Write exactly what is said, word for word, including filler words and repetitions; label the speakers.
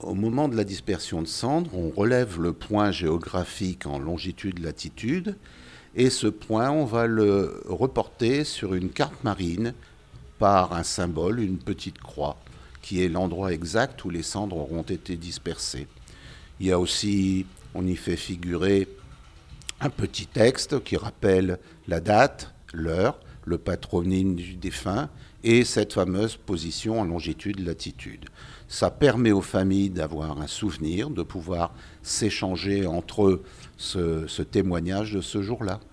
Speaker 1: au moment de la dispersion de cendres, on relève le point géographique en longitude-latitude et ce point, on va le reporter sur une carte marine par un symbole, une petite croix, qui est l'endroit exact où les cendres auront été dispersées. Il y a aussi, on y fait figurer un petit texte qui rappelle la date, l'heure, le patronyme du défunt et cette fameuse position en longitude-latitude. Ça permet aux familles d'avoir un souvenir, de pouvoir s'échanger entre eux ce, ce témoignage de ce jour-là.